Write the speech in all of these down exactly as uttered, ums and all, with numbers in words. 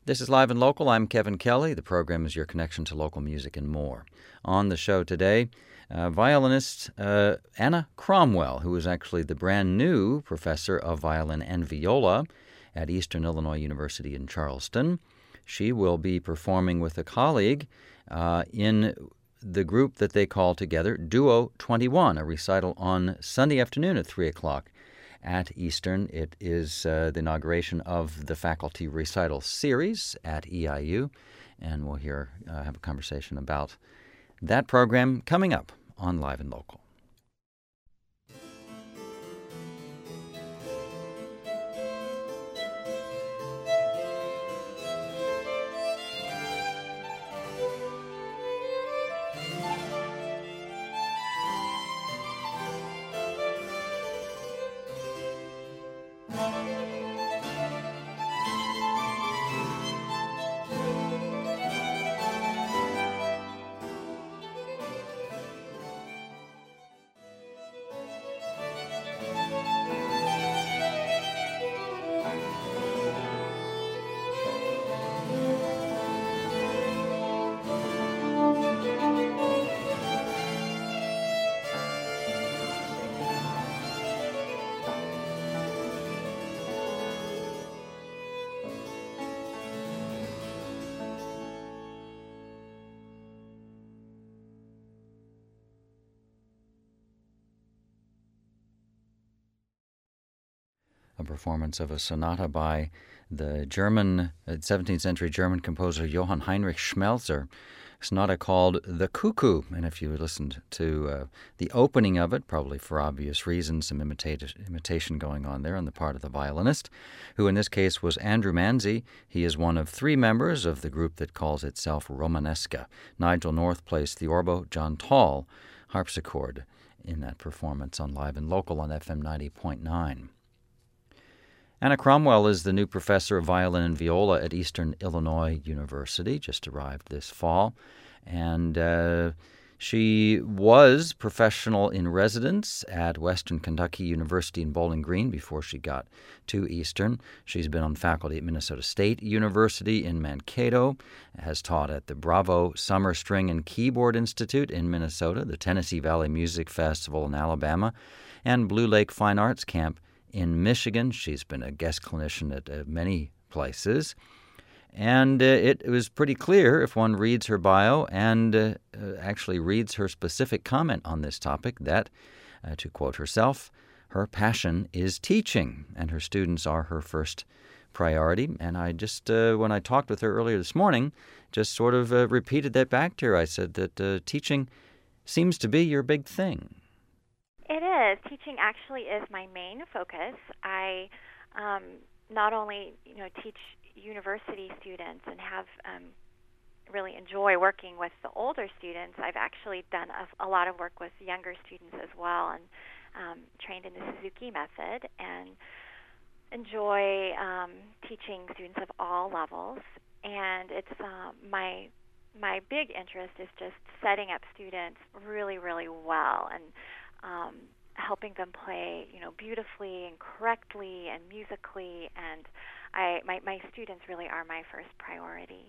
This is Live and Local. I'm Kevin Kelly. The program is your connection to local music and more. On the show today, uh, violinist uh, Anna Cromwell, who is actually the brand new professor of violin and viola at Eastern Illinois University in Charleston. She will be performing with a colleague uh, in the group that they call together Duo twenty-one, a recital on Sunday afternoon at three o'clock at Eastern. It is uh, the inauguration of the faculty recital series at E I U, and we'll hear uh, have a conversation about that program coming up on Live and Local. A performance of a sonata by the German, seventeenth century German composer Johann Heinrich Schmelzer, a sonata called The Cuckoo. And if you listened to uh, the opening of it, probably for obvious reasons, some imita- imitation going on there on the part of the violinist, who in this case was Andrew Manzi. He is one of three members of the group that calls itself Romanesca. Nigel North plays theorbo, John Tall harpsichord in that performance on Live and Local on F M ninety point nine. Anna Cromwell is the new professor of violin and viola at Eastern Illinois University, just arrived this fall. And uh, she was professional in residence at Western Kentucky University in Bowling Green before she got to Eastern. She's been on faculty at Minnesota State University in Mankato, has taught at the Bravo Summer String and Keyboard Institute in Minnesota, the Tennessee Valley Music Festival in Alabama, and Blue Lake Fine Arts Camp in Michigan. She's been a guest clinician at uh, many places. And uh, it, it was pretty clear if one reads her bio and uh, uh, actually reads her specific comment on this topic that, uh, to quote herself, her passion is teaching, and her students are her first priority. And I just, uh, when I talked with her earlier this morning, just sort of uh, repeated that back to her. I said that uh, teaching seems to be your big thing. It is. Teaching actually is my main focus. I um, not only, you know, teach university students and have um, really enjoy working with the older students. I've actually done a, a lot of work with younger students as well, and um, trained in the Suzuki method, and enjoy um, teaching students of all levels. And it's uh, my my big interest is just setting up students really, really well, and Um, helping them play, you know, beautifully and correctly and musically, and I, my, my students really are my first priority.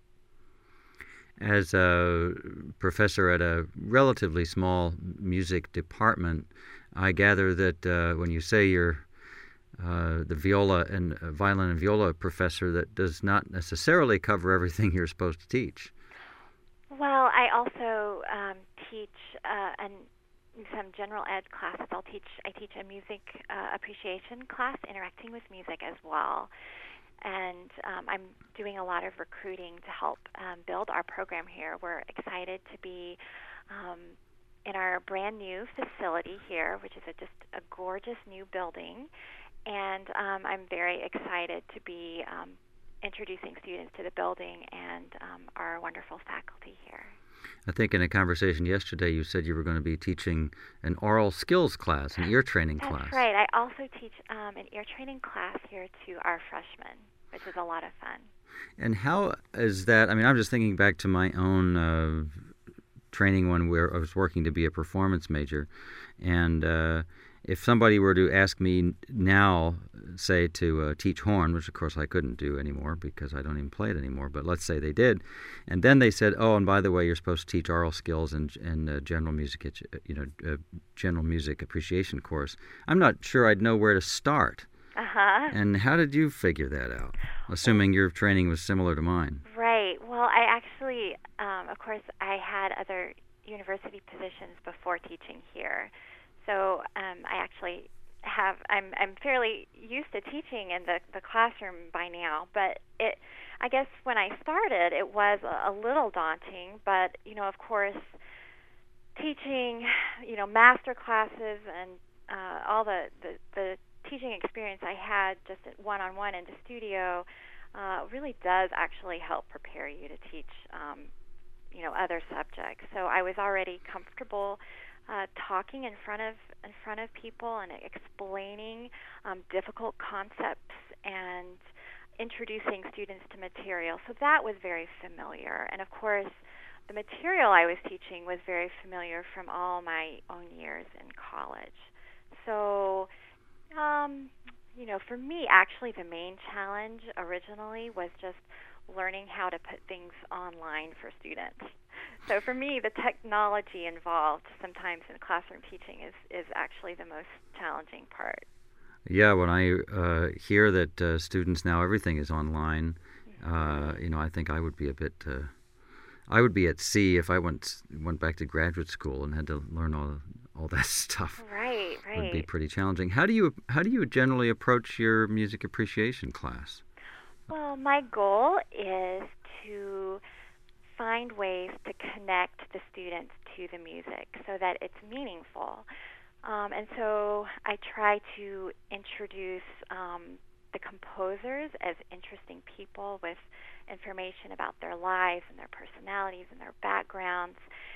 As a professor at a relatively small music department, I gather that uh, when you say you're uh, the viola and uh, violin and viola professor, that does not necessarily cover everything you're supposed to teach. Well, I also um, teach uh, an some general ed classes. I'll teach. I teach a music uh, appreciation class, interacting with music as well, and um, I'm doing a lot of recruiting to help um, build our program here. We're excited to be um, in our brand new facility here, which is a, just a gorgeous new building, and um, I'm very excited to be um, introducing students to the building and um, our wonderful faculty here. I think in a conversation yesterday you said you were going to be teaching an oral skills class, an ear training That's class. That's right. I also teach um, an ear training class here to our freshmen, which is a lot of fun. And how is that? I mean, I'm just thinking back to my own uh, training when we were, I was working to be a performance major, and uh, if somebody were to ask me now, say, to uh, teach horn, which of course I couldn't do anymore because I don't even play it anymore, but let's say they did, and then they said, oh, and by the way, you're supposed to teach aural skills and, and uh, general music, you know, uh, general music appreciation course, I'm not sure I'd know where to start. Uh-huh. And how did you figure that out, assuming your training was similar to mine? Right. Well, I actually, um, of course, I had other university positions before teaching here. So um, I actually have, I'm I'm fairly used to teaching in the, the classroom by now. But it, I guess when I started, it was a, a little daunting. But, you know, of course, teaching, you know, master classes and uh, all the, the, the teaching experience I had just one-on-one in the studio uh, really does actually help prepare you to teach, um, you know, other subjects. So I was already comfortable uh, talking in front of in front of people and explaining um, difficult concepts and introducing students to material. So that was very familiar. And of course, the material I was teaching was very familiar from all my own years in college. So, um, you know, for me, actually, the main challenge originally was just learning how to put things online for students. So for me, the technology involved sometimes in classroom teaching is, is actually the most challenging part. Yeah, when I uh, hear that uh, students now, everything is online, Mm-hmm. uh, you know, I think I would be a bit, uh, I would be at sea if I went went back to graduate school and had to learn all all that stuff. Right, right. It would be pretty challenging. How do you how do you generally approach your music appreciation class? Well, my goal is to find ways to connect the students to the music so that it's meaningful. Um, and so I try to introduce um, the composers as interesting people with information about their lives and their personalities and their backgrounds,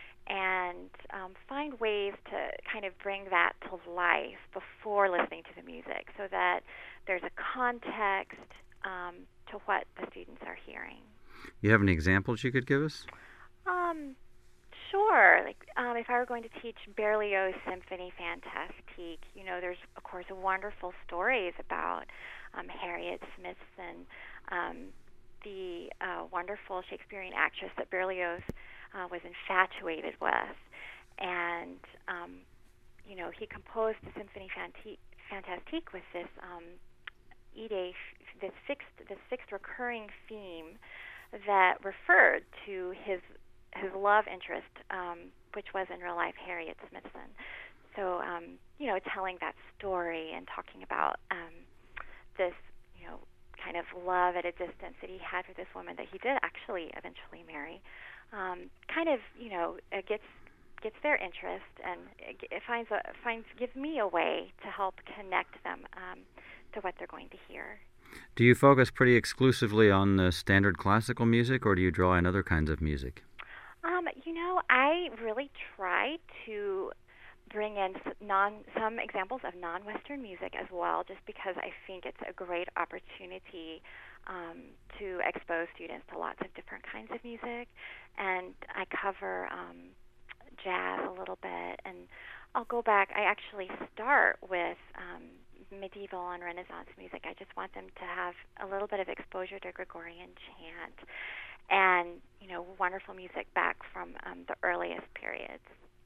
and um, find ways to kind of bring that to life before listening to the music so that there's a context um, to what the students are hearing. You have any examples you could give us? Um, sure. Like, um, if I were going to teach Berlioz' Symphonie Fantastique, you know, there's of course wonderful stories about um, Harriet Smithson, um, the uh, wonderful Shakespearean actress that Berlioz uh, was infatuated with, and um, you know, he composed the Symphonie Fantastique with this um, idée, this fixed, this fixed recurring theme that referred to his his love interest, um, which was in real life Harriet Smithson. So, um, you know, telling that story and talking about um, this, you know, kind of love at a distance that he had for this woman that he did actually eventually marry, um, kind of, you know, it gets gets their interest, and it, it finds a, finds gives me a way to help connect them um, to what they're going to hear. Do you focus pretty exclusively on uh, standard classical music, or do you draw in other kinds of music? Um, you know, I really try to bring in non, some examples of non-Western music as well, just because I think it's a great opportunity um, to expose students to lots of different kinds of music. And I cover um, jazz a little bit, and I'll go back. I actually start with um, medieval and Renaissance music. I just want them to have a little bit of exposure to Gregorian chant and, you know, wonderful music back from um, the earliest periods.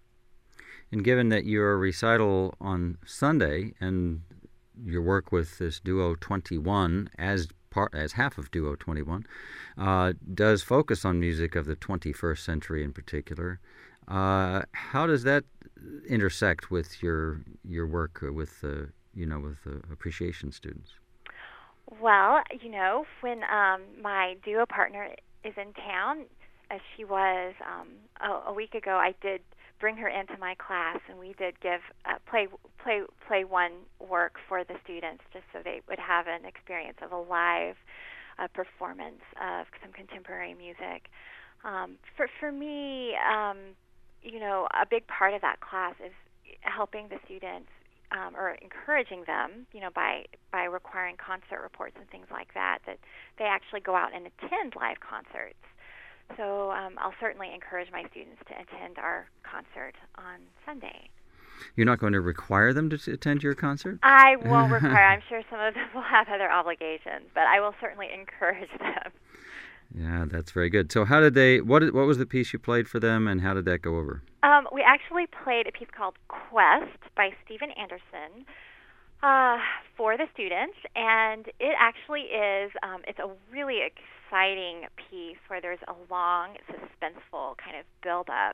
And given that your recital on Sunday and your work with this Duo twenty-one as part as half of Duo twenty-one uh, does focus on music of the twenty-first century in particular, uh, how does that intersect with your your work with uh, you know with uh, appreciation students? Well, you know, when um, my duo partner is in town, as she was um, a, a week ago, I did bring her into my class, and we did give uh, play play play one work for the students, just so they would have an experience of a live uh, performance of some contemporary music. Um, for for me, um, you know, a big part of that class is helping the students um, or encouraging them, you know, by by requiring concert reports and things like that, that they actually go out and attend live concerts. So um, I'll certainly encourage my students to attend our concert on Sunday. You're not going to require them to t- attend your concert? I won't require. I'm sure some of them will have other obligations, but I will certainly encourage them. Yeah, that's very good. So how did they, what what was the piece you played for them, and how did that go over? Um, we actually played a piece called Quest by Steven Anderson uh, for the students, and it actually is, um, it's a really exciting piece where there's a long, suspenseful kind of build-up.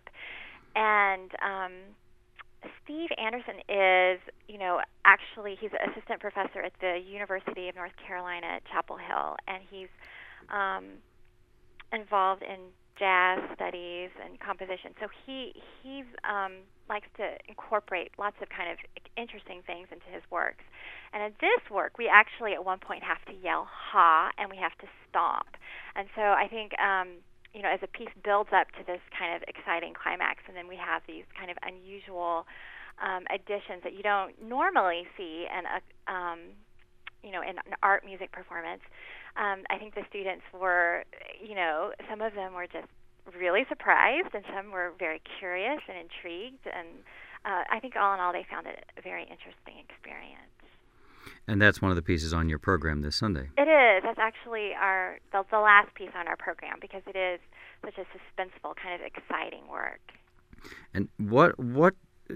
And um, Steve Anderson is, you know, actually he's an assistant professor at the University of North Carolina at Chapel Hill, and he's um, involved in jazz studies and composition. So he he um, likes to incorporate lots of kind of interesting things into his works. And in this work, we actually at one point have to yell "ha" and we have to stomp. And so I think um, you know, as a piece builds up to this kind of exciting climax, and then we have these kind of unusual um, additions that you don't normally see in a um, you know in an art music performance. Um, I think the students were, you know, some of them were just really surprised, and some were very curious and intrigued, and uh, I think all in all they found it a very interesting experience. And that's one of the pieces on your program this Sunday. It is. That's actually our the, the last piece on our program, because it is such a suspenseful, kind of exciting work. And what what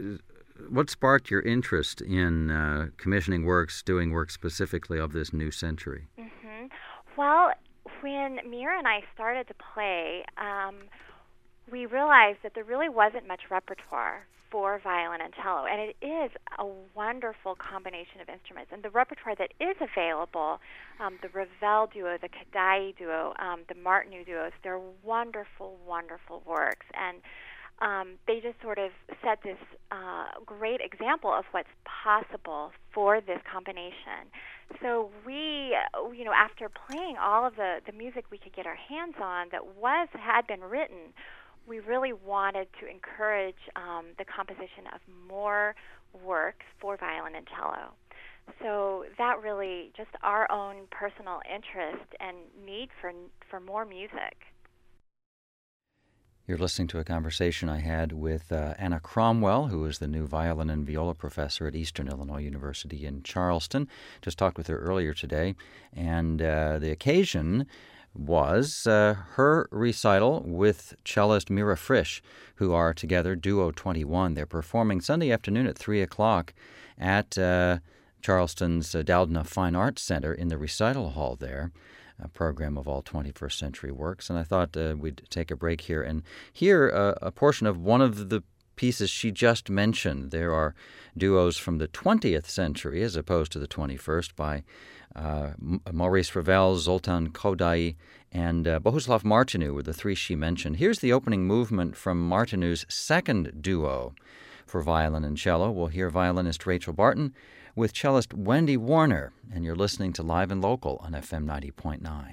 what sparked your interest in uh, commissioning works, doing work specifically of this new century? Mm-hmm. Well, when Mira and I started to play, um, we realized that there really wasn't much repertoire for violin and cello, and it is a wonderful combination of instruments. And the repertoire that is available, um, the Ravel duo, the Kodály duo, um, the Martinu duos, they're wonderful, wonderful works, and um, they just sort of set this uh, great example of what's possible for this combination. So we, you know, after playing all of the, the music we could get our hands on that was had been written, we really wanted to encourage um, the composition of more works for violin and cello. So that really just our own personal interest and need for for more music. You're listening to a conversation I had with uh, Anna Cromwell, who is the new violin and viola professor at Eastern Illinois University in Charleston. Just talked with her earlier today, and uh, the occasion was uh, her recital with cellist Mira Frisch, who are together, Duo twenty-one. They're performing Sunday afternoon at three o'clock at uh, Charleston's uh, Dowdena Fine Arts Center in the recital hall there, a program of all twenty-first century works. And I thought uh, we'd take a break here and hear uh, a portion of one of the pieces she just mentioned. There are duos from the twentieth century as opposed to the twenty-first by uh, Maurice Ravel, Zoltán Kodály, and uh, Bohuslav Martinu were the three she mentioned. Here's the opening movement from Martinu's second duo for violin and cello. We'll hear violinist Rachel Barton with cellist Wendy Warner, and you're listening to Live and Local on F M ninety point nine.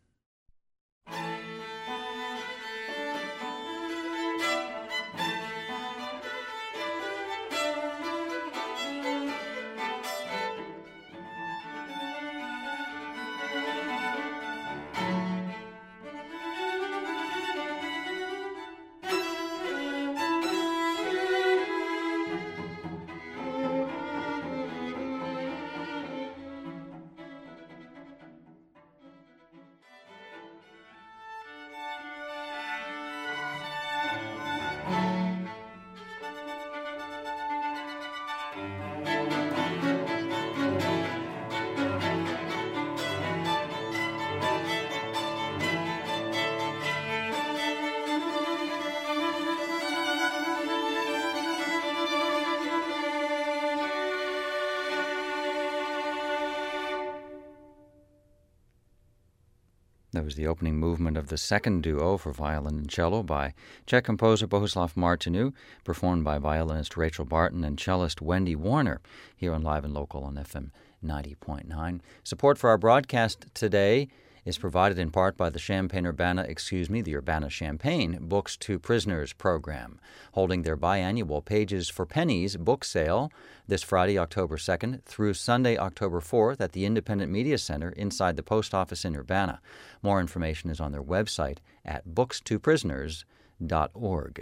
That was the opening movement of the second duo for violin and cello by Czech composer Bohuslav Martinu, performed by violinist Rachel Barton and cellist Wendy Warner, here on Live and Local on F M ninety point nine. Support for our broadcast today is provided in part by the Champaign-Urbana, excuse me, the Urbana-Champaign Books to Prisoners program, holding their biannual Pages for Pennies book sale this Friday, October second, through Sunday, October fourth at the Independent Media Center inside the post office in Urbana. More information is on their website at books to prisoners dot org.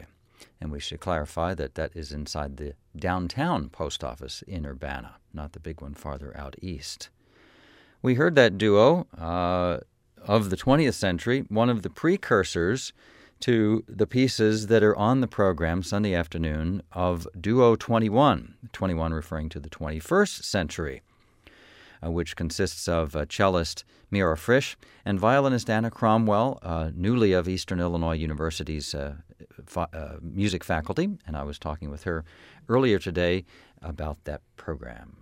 And we should clarify that that is inside the downtown post office in Urbana, not the big one farther out east. We heard that duo uh, of the twentieth century, one of the precursors to the pieces that are on the program Sunday afternoon of Duo twenty-one, twenty-one referring to the twenty-first century, uh, which consists of uh, cellist Mira Frisch and violinist Anna Cromwell, uh, newly of Eastern Illinois University's uh, fa- uh, music faculty, and I was talking with her earlier today about that program.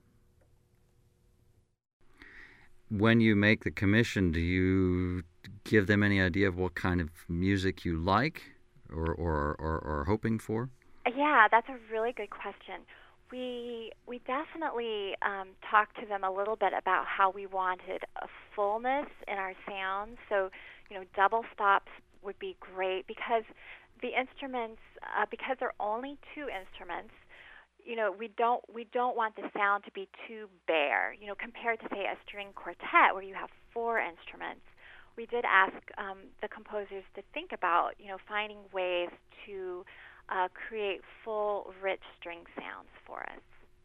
When you make the commission, do you give them any idea of what kind of music you like or or, or, or are hoping for? Yeah, that's a really good question. We we definitely um, talked to them a little bit about how we wanted a fullness in our sound. So, you know, double stops would be great because the instruments, uh, because they're only two instruments, you know, we don't we don't want the sound to be too bare. You know, compared to say a string quartet where you have four instruments. We did ask um, the composers to think about, you know, finding ways to uh, create full, rich string sounds for us.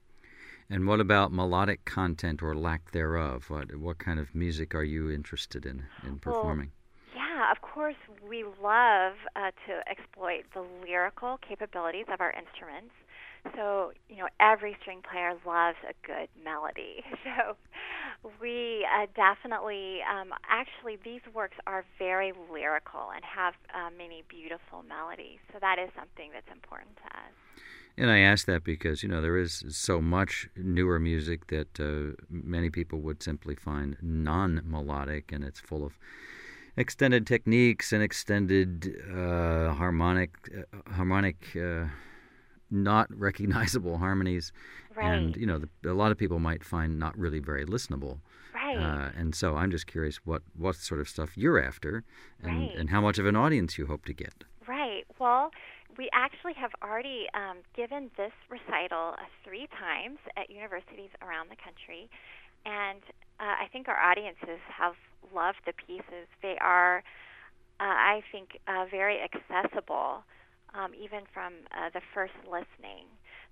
And what about melodic content or lack thereof? What what kind of music are you interested in in performing? Well, yeah, of course, we love uh, to exploit the lyrical capabilities of our instruments. So, you know, every string player loves a good melody. So we uh, definitely, um, actually, these works are very lyrical and have uh, many beautiful melodies. So that is something that's important to us. And I ask that because, you know, there is so much newer music that uh, many people would simply find non-melodic, and it's full of extended techniques and extended uh, harmonic, uh, harmonic uh, not recognizable harmonies, right. And you know, the, a lot of people might find not really very listenable. Right. Uh, and so I'm just curious what, what sort of stuff you're after, and, right. and how much of an audience you hope to get. Right. Well, we actually have already um, given this recital uh, three times at universities around the country, and uh, I think our audiences have loved the pieces. They are, uh, I think, uh, very accessible. Um, even from uh, the first listening.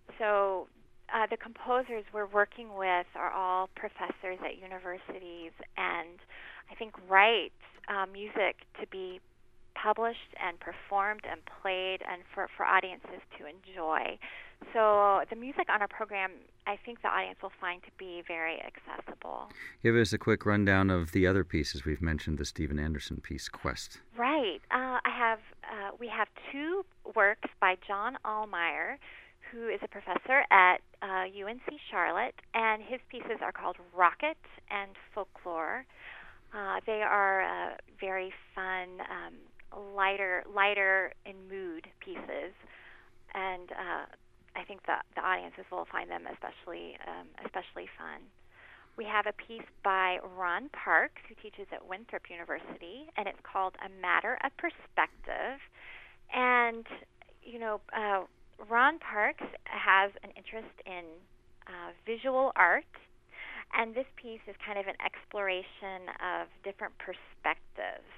So uh, the composers we're working with are all professors at universities and I think write uh, music to be published and performed and played and for, for audiences to enjoy. So the music on our program, I think the audience will find to be very accessible. Give us a quick rundown of the other pieces. We've mentioned the Steven Anderson piece, Quest. Right. Uh, I have. Uh, we have two works by John Allmeyer, who is a professor at uh, U N C Charlotte, and his pieces are called Rocket and Folklore. Uh, they are uh, very fun, um, lighter, lighter in mood pieces, and uh, I think the the audiences will find them especially um, especially fun. We have a piece by Ron Parks, who teaches at Winthrop University, and it's called A Matter of Perspective. And, you know, uh, Ron Parks has an interest in uh, visual art, and this piece is kind of an exploration of different perspectives.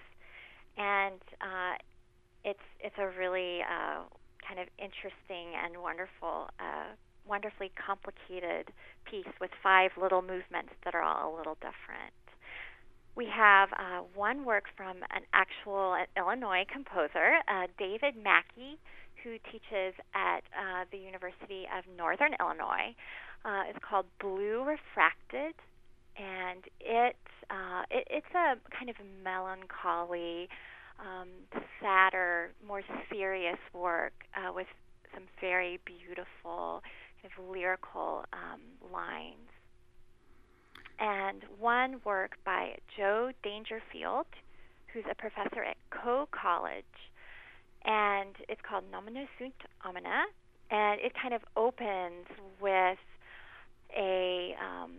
And uh, it's it's a really uh, kind of interesting and wonderful uh wonderfully complicated piece with five little movements that are all a little different. We have uh, one work from an actual Illinois composer, uh, David Mackey, who teaches at uh, the University of Northern Illinois. Uh, it's called Blue Refracted, and it, uh, it it's a kind of melancholy, um, sadder, more serious work uh, with some very beautiful kind of lyrical um, lines. And one work by Joe Dangerfield, who's a professor at Coe College, and it's called Nomina Sunt Omnia, and it kind of opens with a um,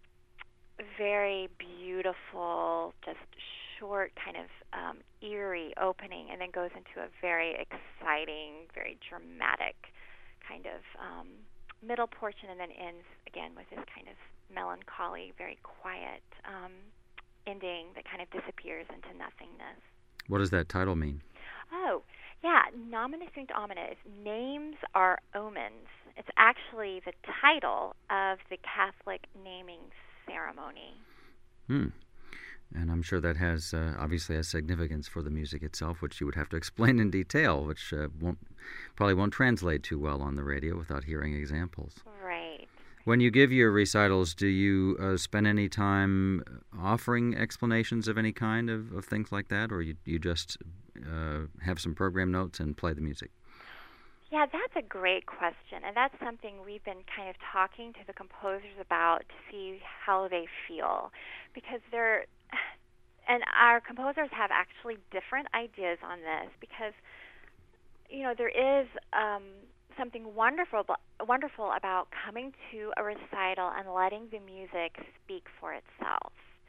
very beautiful, just short, kind of um, eerie opening, and then goes into a very exciting, very dramatic kind of um, middle portion, and then ends again with this kind of melancholy, very quiet um, ending that kind of disappears into nothingness. What does that title mean? Oh, Yeah, Nomine Sunt Omnes, names are omens. It's actually the title of the Catholic naming ceremony. Hmm. And I'm sure that has uh, obviously has significance for the music itself, which you would have to explain in detail, which uh, won't probably won't translate too well on the radio without hearing examples. Right. When you give your recitals, do you uh, spend any time offering explanations of any kind of, of things like that, or you you just uh, have some program notes and play the music? Yeah, that's a great question, and that's something we've been kind of talking to the composers about to see how they feel, because they're, and our composers have actually different ideas on this, because, you know, there is um, something wonderful, wonderful about coming to a recital and letting the music speak for itself.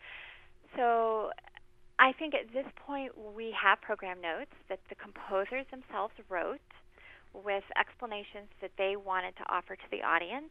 So I think at this point we have program notes that the composers themselves wrote, with explanations that they wanted to offer to the audience.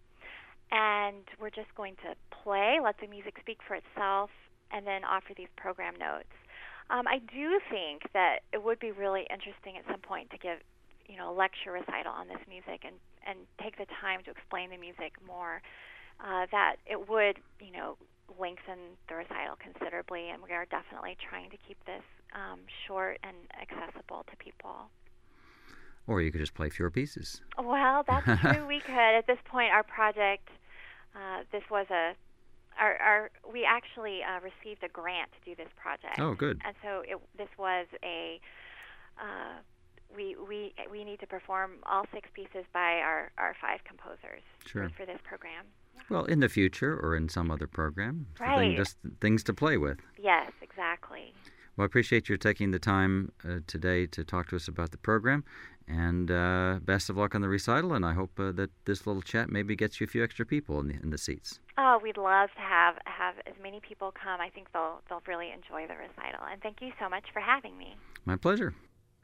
And we're just going to play, let the music speak for itself, and then offer these program notes. Um, I do think that it would be really interesting at some point to give, you know, a lecture recital on this music and, and take the time to explain the music more. Uh, that it would, you know, lengthen the recital considerably, and we are definitely trying to keep this um, short and accessible to people. Or you could just play fewer pieces. Well, that's true. We could. At this point, our project, uh, this was a, our, our we actually uh, received a grant to do this project. Oh, good. And so it, this was a, uh, we we we need to perform all six pieces by our, our five composers sure. for, for this program. Yeah. Well, in the future or in some other program. Right. Thing, just things to play with. Yes, exactly. Well, I appreciate your taking the time uh, today to talk to us about the program. And uh, best of luck on the recital, and I hope uh, that this little chat maybe gets you a few extra people in the, in the seats. Oh, we'd love to have, have as many people come. I think they'll they'll really enjoy the recital. And thank you so much for having me. My pleasure.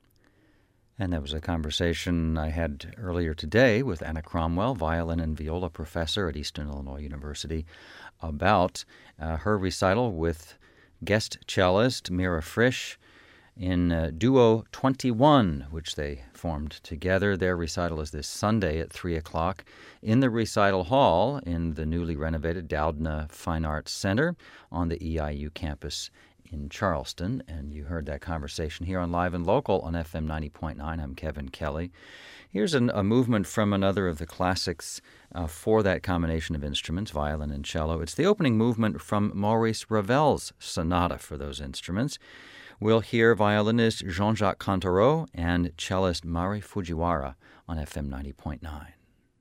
And that was a conversation I had earlier today with Anna Cromwell, violin and viola professor at Eastern Illinois University, about uh, her recital with guest cellist Mira Frisch in uh, Duo twenty-one, which they formed together. Their recital is this Sunday at three o'clock in the recital hall in the newly renovated Doudna Fine Arts Center on the E I U campus in Charleston. And you heard that conversation here on Live and Local on F M ninety point nine. I'm Kevin Kelly. Here's an, a movement from another of the classics uh, for that combination of instruments, violin and cello. It's the opening movement from Maurice Ravel's sonata for those instruments. We'll hear violinist Jean-Jacques Cantereau and cellist Mari Fujiwara on F M ninety point nine.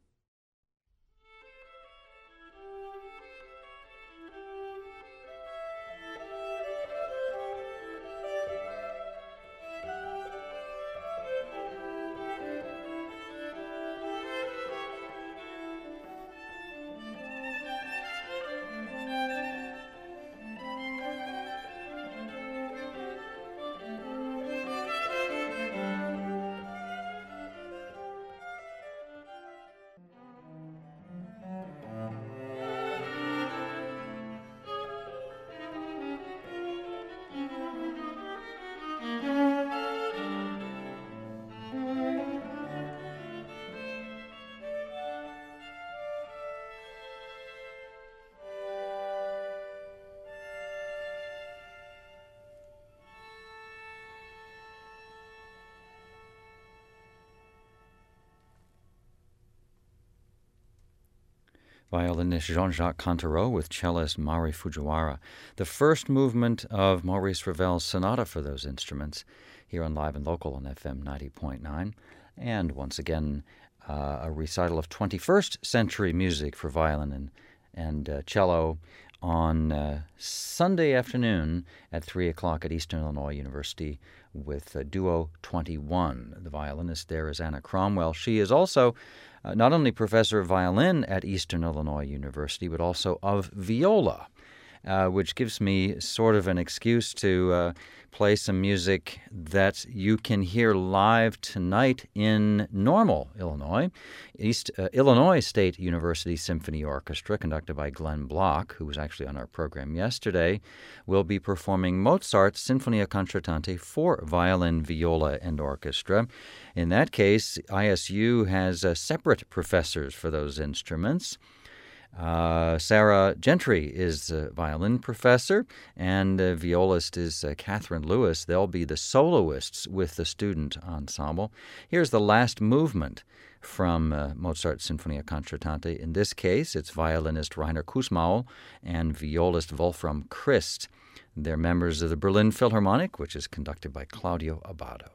Violinist Jean-Jacques Cantereau with cellist Mari Fujiwara. The first movement of Maurice Ravel's sonata for those instruments here on Live and Local on F M ninety point nine. And once again, uh, a recital of twenty-first century music for violin and, and uh, cello on uh, Sunday afternoon at three o'clock at Eastern Illinois University with uh, Duo twenty-one. The violinist there is Anna Cromwell. She is also uh, not only professor of violin at Eastern Illinois University, but also of viola uh, which gives me sort of an excuse to uh, play some music that you can hear live tonight in Normal, Illinois. East uh, Illinois State University Symphony Orchestra, conducted by Glenn Block, who was actually on our program yesterday, will be performing Mozart's Sinfonia Concertante for violin, viola, and orchestra. In that case, I S U has uh, separate professors for those instruments. Uh, Sarah Gentry is a violin professor, and uh, violist is uh, Catherine Lewis. They'll be the soloists with the student ensemble. Here's the last movement from uh, Mozart's Sinfonia Concertante. In this case, it's violinist Rainer Kussmaul and violist Wolfram Christ. They're members of the Berlin Philharmonic, which is conducted by Claudio Abbado.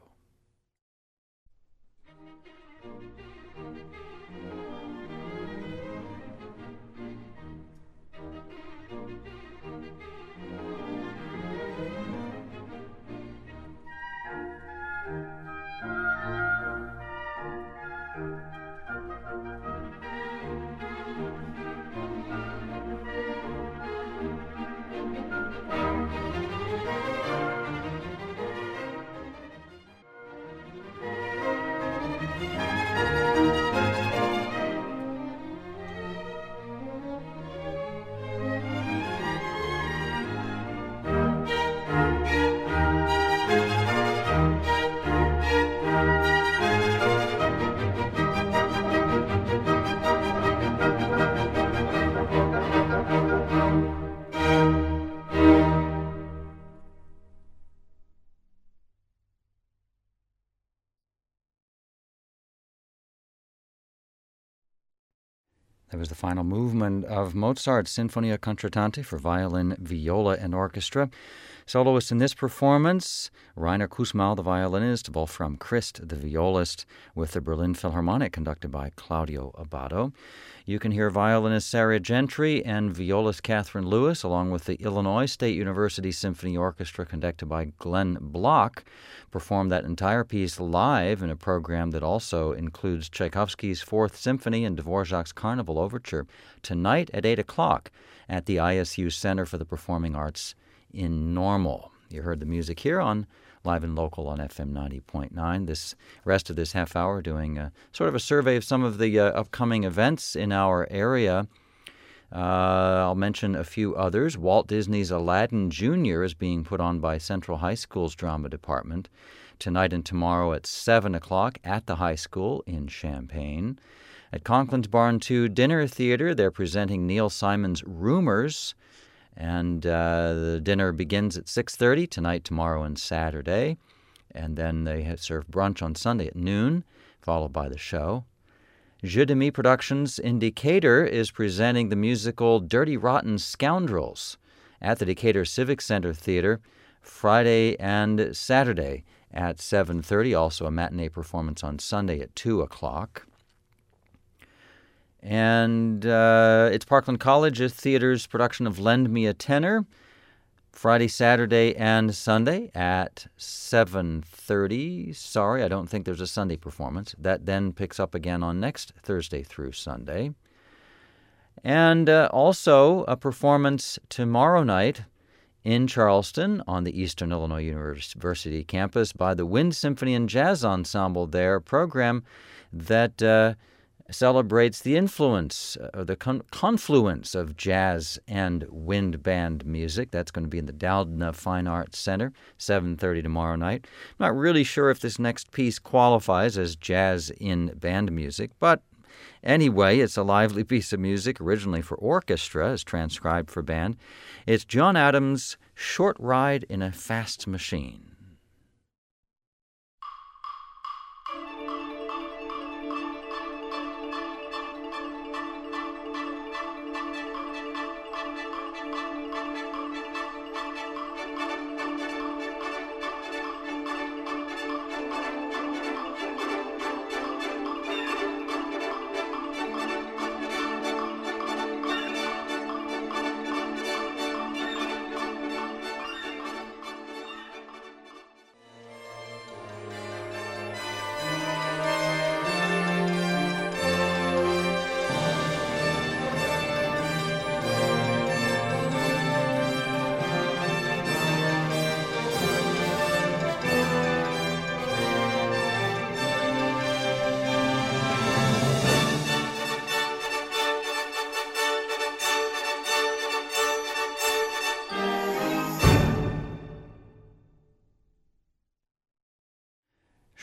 That was the final movement of Mozart's Sinfonia Concertante for violin, viola, and orchestra. Soloists in this performance, Rainer Kussmaul, the violinist, Wolfram Christ, the violist, with the Berlin Philharmonic, conducted by Claudio Abbado. You can hear violinist Sarah Gentry and violist Catherine Lewis, along with the Illinois State University Symphony Orchestra, conducted by Glenn Block, perform that entire piece live in a program that also includes Tchaikovsky's Fourth Symphony and Dvorak's Carnival Overture, tonight at eight o'clock at the I S U Center for the Performing Arts in Normal. You heard the music here on Live and Local on F M ninety point nine. This rest of this half hour doing a, sort of a survey of some of the uh, upcoming events in our area. Uh, I'll mention a few others. Walt Disney's Aladdin Junior is being put on by Central High School's drama department tonight and tomorrow at seven o'clock at the high school in Champaign. At Conklin's Barn two Dinner Theater, they're presenting Neil Simon's Rumors, and uh, the dinner begins at six thirty tonight, tomorrow, and Saturday. And then they have serve brunch on Sunday at noon, followed by the show. Jeu de Mi Productions in Decatur is presenting the musical Dirty Rotten Scoundrels at the Decatur Civic Center Theater Friday and Saturday at seven thirty. Also a matinee performance on Sunday at two o'clock. And uh, it's Parkland College Theater's production of Lend Me a Tenor, Friday, Saturday, and Sunday at seven thirty. Sorry, I don't think there's a Sunday performance. That then picks up again on next Thursday through Sunday. And uh, also a performance tomorrow night in Charleston on the Eastern Illinois University campus by the Wind Symphony and Jazz Ensemble there, a program that Uh, celebrates the influence, uh, the con- confluence of jazz and wind band music. That's going to be in the Doudna Fine Arts Center, seven thirty tomorrow night. I'm not really sure if this next piece qualifies as jazz in band music, but anyway, it's a lively piece of music, originally for orchestra, as transcribed for band. It's John Adams' Short Ride in a Fast Machine.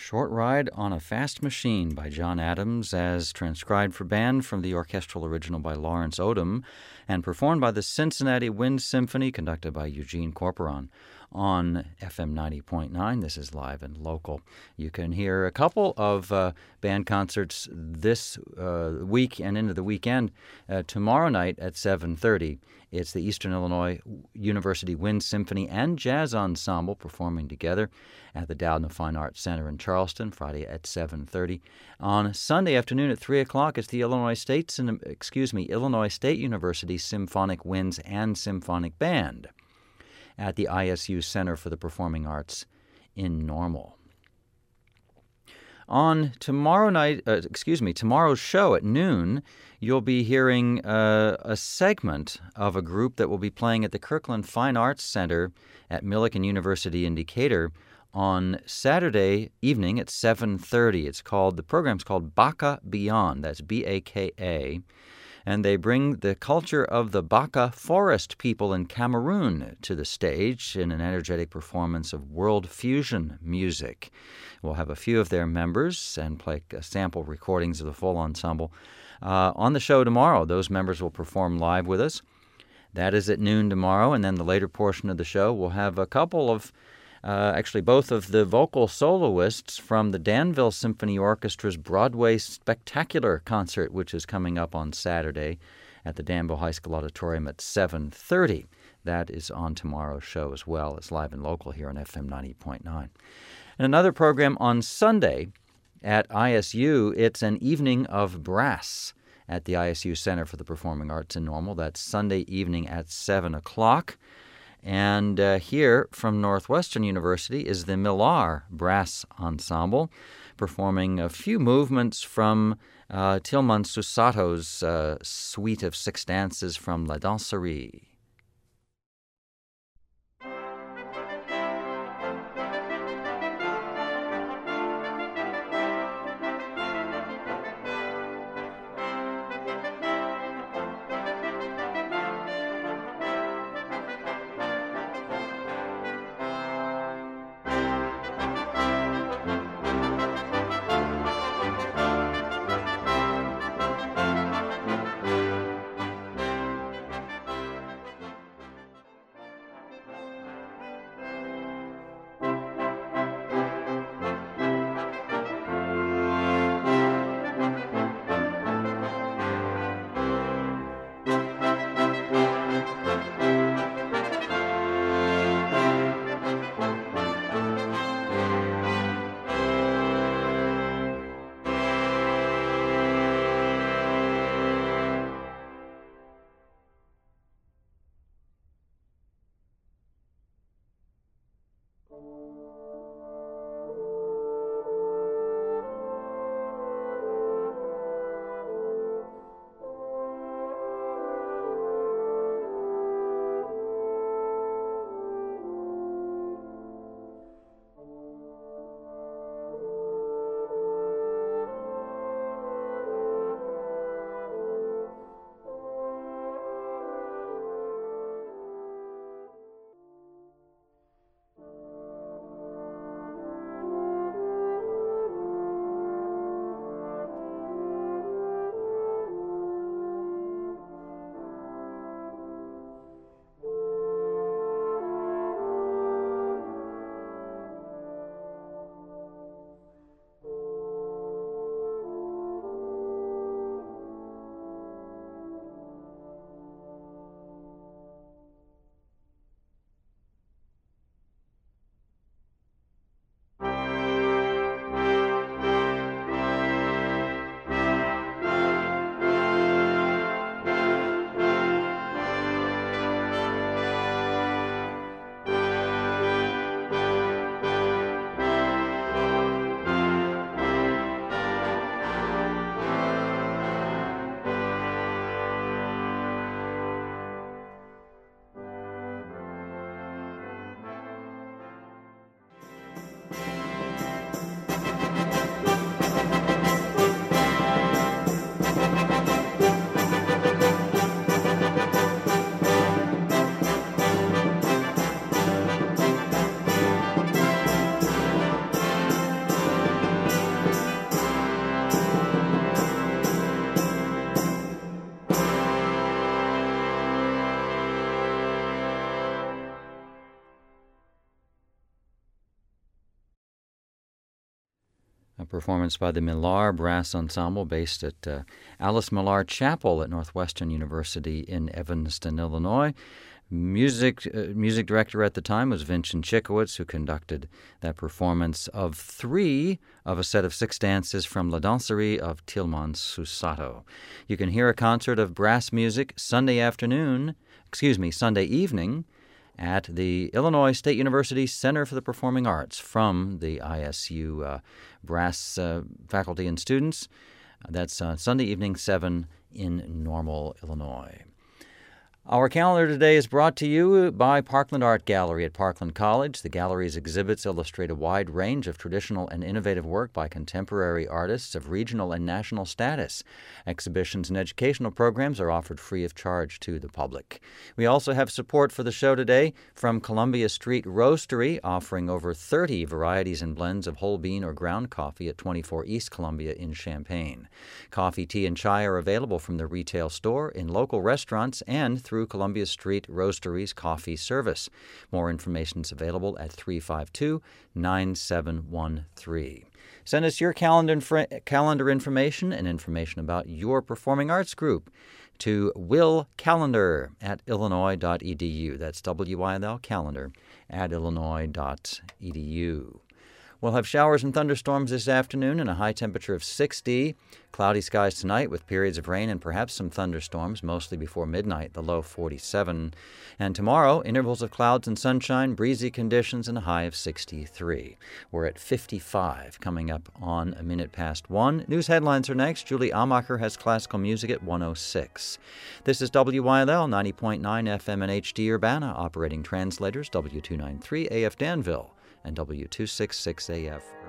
Short Ride on a Fast Machine by John Adams, as transcribed for band from the orchestral original by Lawrence Odom and performed by the Cincinnati Wind Symphony, conducted by Eugene Corporon. On F M ninety point nine, this is Live and Local. You can hear a couple of uh, band concerts this uh, week and into the weekend. Uh, tomorrow night at seven thirty, it's the Eastern Illinois University Wind Symphony and Jazz Ensemble performing together at the Dowden Fine Arts Center in Charleston, Friday at seven thirty. On Sunday afternoon at three o'clock, it's the Illinois State, excuse me, Illinois State University Symphonic Winds and Symphonic Band at the I S U Center for the Performing Arts in Normal. On tomorrow night, uh, excuse me, tomorrow's show at noon, you'll be hearing uh, a segment of a group that will be playing at the Kirkland Fine Arts Center at Millikan University in Decatur on Saturday evening at seven thirty. It's called, the program's called Baka Beyond. That's B A K A. And they bring the culture of the Baka forest people in Cameroon to the stage in an energetic performance of world fusion music. We'll have a few of their members and play sample recordings of the full ensemble. Uh, on the show tomorrow, those members will perform live with us. That is at noon tomorrow, and then the later portion of the show we'll have a couple of Uh, actually, both of the vocal soloists from the Danville Symphony Orchestra's Broadway Spectacular concert, which is coming up on Saturday at the Danville High School Auditorium at seven thirty. That is on tomorrow's show as well. It's Live and Local here on F M ninety point nine. And another program on Sunday at I S U, it's an evening of brass at the I S U Center for the Performing Arts in Normal. That's Sunday evening at seven o'clock. And uh, here from Northwestern University is the Millar Brass Ensemble, performing a few movements from uh, Tilman Susato's uh, suite of six dances from La Danserie. a performance by the Millar Brass Ensemble based at uh, Alice Millar Chapel at Northwestern University in Evanston, Illinois. Music uh, music director at the time was Vincent Chikowitz, who conducted that performance of three of a set of six dances from La Danserie of Tilman Susato. You can hear a concert of brass music Sunday afternoon, excuse me, Sunday evening, at the Illinois State University Center for the Performing Arts from the I S U uh, brass uh, faculty and students. That's uh, Sunday evening, seven in Normal, Illinois. Our calendar today is brought to you by Parkland Art Gallery at Parkland College. The gallery's exhibits illustrate a wide range of traditional and innovative work by contemporary artists of regional and national status. Exhibitions and educational programs are offered free of charge to the public. We also have support for the show today from Columbia Street Roastery, offering over thirty varieties and blends of whole bean or ground coffee at twenty-four East Columbia in Champaign. Coffee, tea, and chai are available from the retail store, in local restaurants, and through Columbia Street Roastery's coffee service. More information is available at three five two, nine seven one three. Send us your calendar, inf- calendar information and information about your performing arts group to willcalendar at illinois dot e d u. That's W I L L calendar at illinois dot e d u. We'll have showers and thunderstorms this afternoon and a high temperature of sixty. Cloudy skies tonight with periods of rain and perhaps some thunderstorms, mostly before midnight, the low forty-seven. And tomorrow, intervals of clouds and sunshine, breezy conditions, and a high of sixty-three. We're at fifty-five coming up on a minute past one. News headlines are next. Julie Amacher has classical music at one oh six. This is W Y L L ninety point nine F M and H D Urbana, operating translators W two ninety-three A F Danville and W two sixty-six A F